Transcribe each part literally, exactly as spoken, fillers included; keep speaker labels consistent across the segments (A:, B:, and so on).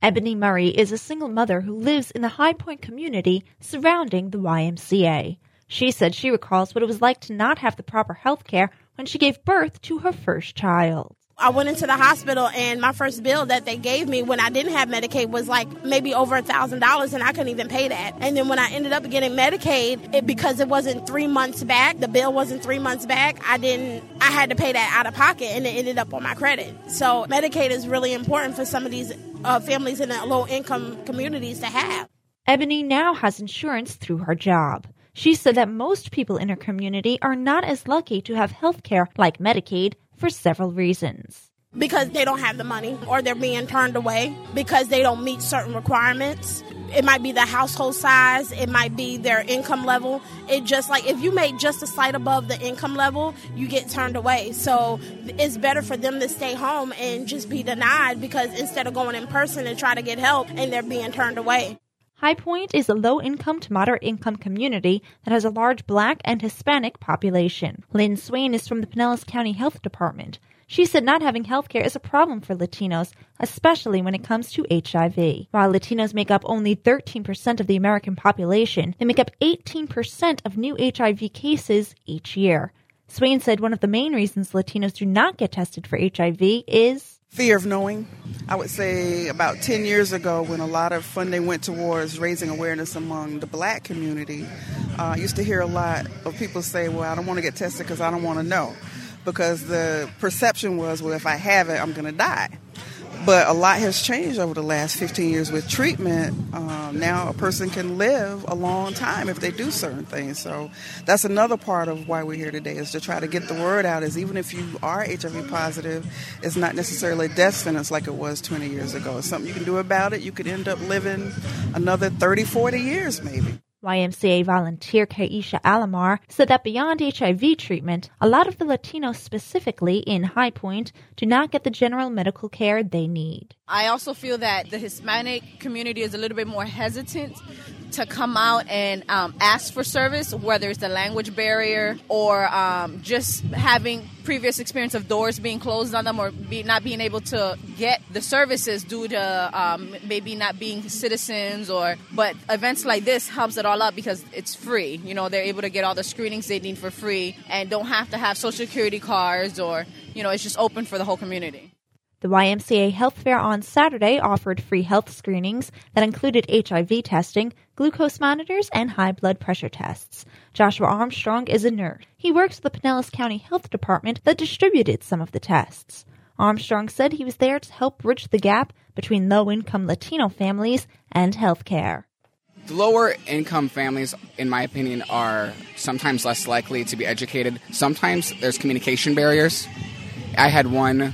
A: Ebony Murray is a single mother who lives in the High Point community surrounding the Y M C A. She said she recalls what it was like to not have the proper health care when she gave birth to her first child.
B: I went into the hospital and my first bill that they gave me when I didn't have Medicaid was like maybe over a thousand dollars and I couldn't even pay that. And then when I ended up getting Medicaid, it, because it wasn't three months back, the bill wasn't three months back, I didn't, I had to pay that out of pocket and it ended up on my credit. So Medicaid is really important for some of these uh, families in the low income communities to have.
A: Ebony now has insurance through her job. She said that most people in her community are not as lucky to have health care like Medicaid for several reasons.
B: Because they don't have the money or they're being turned away because they don't meet certain requirements. It might be the household size. It might be their income level. It just like if you make just a slight above the income level, you get turned away. So it's better for them to stay home and just be denied because instead of going in person and try to get help and they're being turned away.
A: High Point is a low-income to moderate-income community that has a large Black and Hispanic population. Lynn Swain is from the Pinellas County Health Department. She said not having health care is a problem for Latinos, especially when it comes to H I V. While Latinos make up only thirteen percent of the American population, they make up eighteen percent of new H I V cases each year. Swain said one of the main reasons Latinos do not get tested for H I V is
C: fear of knowing. I would say about ten years ago when a lot of funding went towards raising awareness among the Black community, uh, I used to hear a lot of people say, well, I don't want to get tested because I don't want to know. Because the perception was, well, if I have it, I'm going to die. But a lot has changed over the last fifteen years with treatment. Um, now a person can live a long time if they do certain things. So that's another part of why we're here today is to try to get the word out is even if you are H I V positive, it's not necessarily a death sentence like it was twenty years ago. It's something you can do about it. You could end up living another thirty, forty years maybe.
A: Y M C A volunteer Kaisha Alamar said that beyond H I V treatment, a lot of the Latinos specifically in High Point do not get the general medical care they need.
D: I also feel that the Hispanic community is a little bit more hesitant to come out and um, ask for service, whether it's the language barrier or um, just having previous experience of doors being closed on them or be, not being able to get the services due to um, maybe not being citizens. Or but events like this helps it all up because it's free. You know, they're able to get all the screenings they need for free and don't have to have Social Security cards or, you know, it's just open for the whole community.
A: The Y M C A Health Fair on Saturday offered free health screenings that included H I V testing, glucose monitors, and high blood pressure tests. Joshua Armstrong is a nurse. He works at the Pinellas County Health Department that distributed some of the tests. Armstrong said he was there to help bridge the gap between low-income Latino families and health care.
E: The lower-income families, in my opinion, are sometimes less likely to be educated. Sometimes there's communication barriers. I had one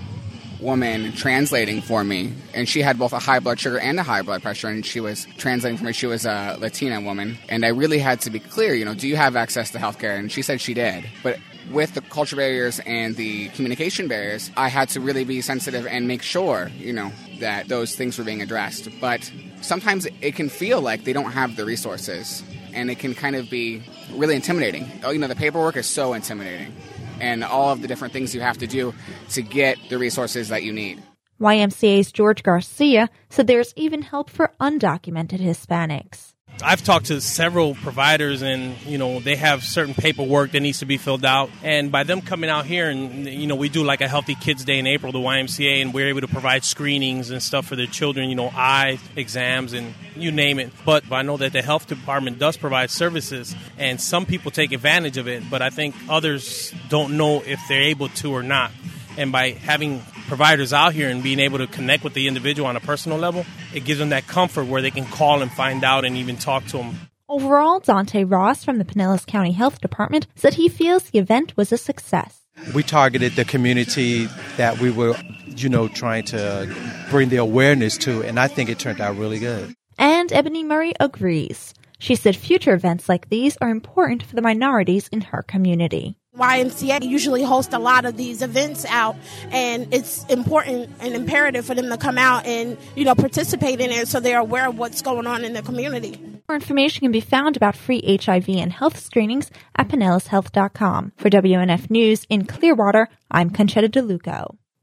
E: woman translating for me, and she had both a high blood sugar and a high blood pressure, and she was translating for me. She was a Latina woman, and I really had to be clear, you know, do you have access to healthcare? And she said she did. But with the culture barriers and the communication barriers, I had to really be sensitive and make sure, you know, that those things were being addressed. But sometimes it can feel like they don't have the resources, and it can kind of be really intimidating. Oh, you know, the paperwork is so intimidating, and all of the different things you have to do to get the resources that you need.
A: Y M C A's George Garcia said there's even help for undocumented Hispanics.
F: I've talked to several providers, and, you know, they have certain paperwork that needs to be filled out. And by them coming out here, and, you know, we do like a Healthy Kids Day in April, the Y M C A, and we're able to provide screenings and stuff for their children, you know, eye exams and you name it. But I know that the health department does provide services, and some people take advantage of it, but I think others don't know if they're able to or not. And by having providers out here and being able to connect with the individual on a personal level, it gives them that comfort where they can call and find out and even talk to them.
A: Overall, Dante Ross from the Pinellas County Health Department said he feels the event was a success.
G: We targeted the community that we were, you know, trying to bring the awareness to, and I think it turned out really good.
A: And Ebony Murray agrees. She said future events like these are important for the minorities in her community.
B: Y M C A usually hosts a lot of these events out, and it's important and imperative for them to come out and, you know, participate in it so they're aware of what's going on in the community.
A: More information can be found about free H I V and health screenings at pinellas health dot com. For W N F News in Clearwater, I'm Conchetta DeLuco.